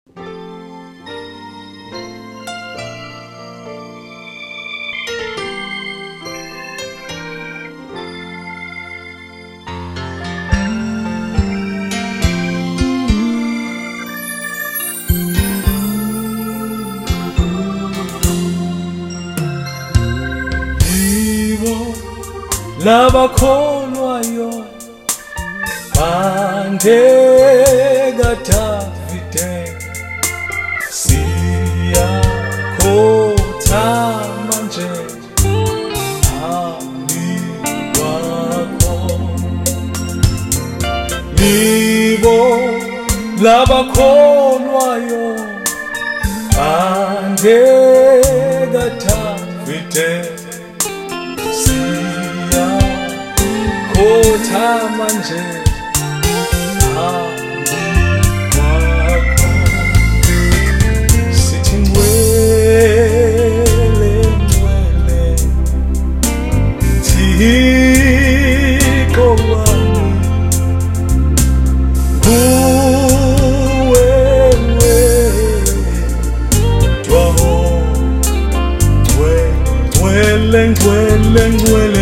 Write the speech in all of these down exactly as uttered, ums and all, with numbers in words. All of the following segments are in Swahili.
Labakholwayo bande Davide siyakhothama nje phambi kwakho. Libo labakholwayo bande Davide siyakhothama nje phambi kwakho. Sithi ngcwele ngcwele Thixo wami, kuwe wedwa ngcwele ngcwele ngcwele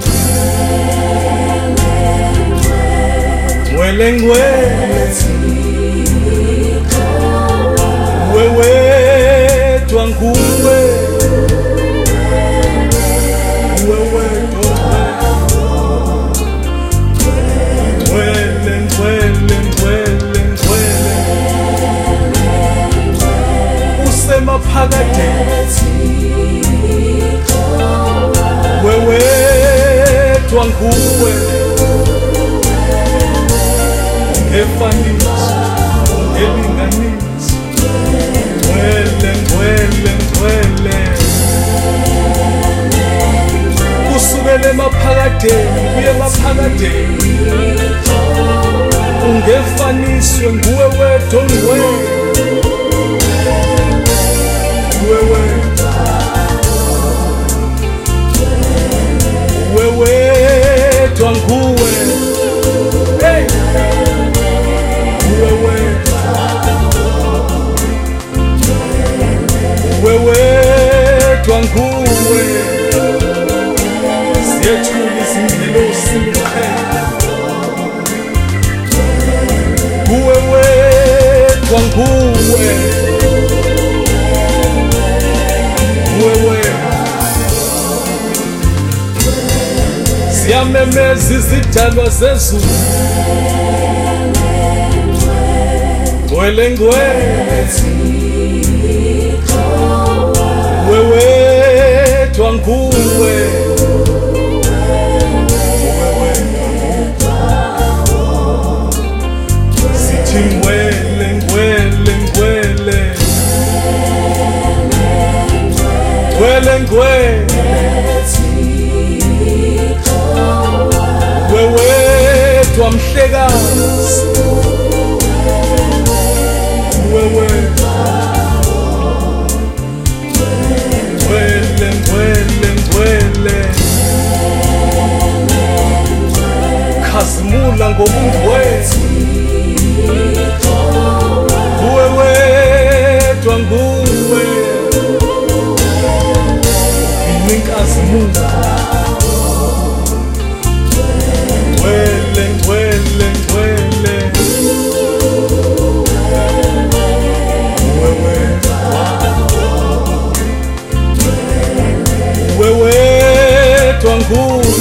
ngcwele ngcwele wewe wedwa nguwe wewe ngcwele ngcwele ngcwele ngcwele usemaphakadeni wewe wedwa nguwe efanisi elinganisi ngcwele ngcwele ngcwele kusukela emaphakadeni kuye emaphakadeni ungefaniswe nguwe wedwa ongcwele nguwe wedwa nguwe wedwa nguwe hey wedwa nguwe siyethula izingelosi ngcwele nguwe wedwa nguwe nguwe siyamemeza izidalwa zezulu ngcwele ngcwele wewe wedwa nguwe sithi ngcwele ngcwele ngcwele ngcwele ngcwele wewe wedwa mhlekazi wewe ngcwele ngcwele ngcwele khazimula ngobungcwele nguwe wedwa nguwe inkazimulo ngcwele ngcwele ngcwele wewe wedwa nguwe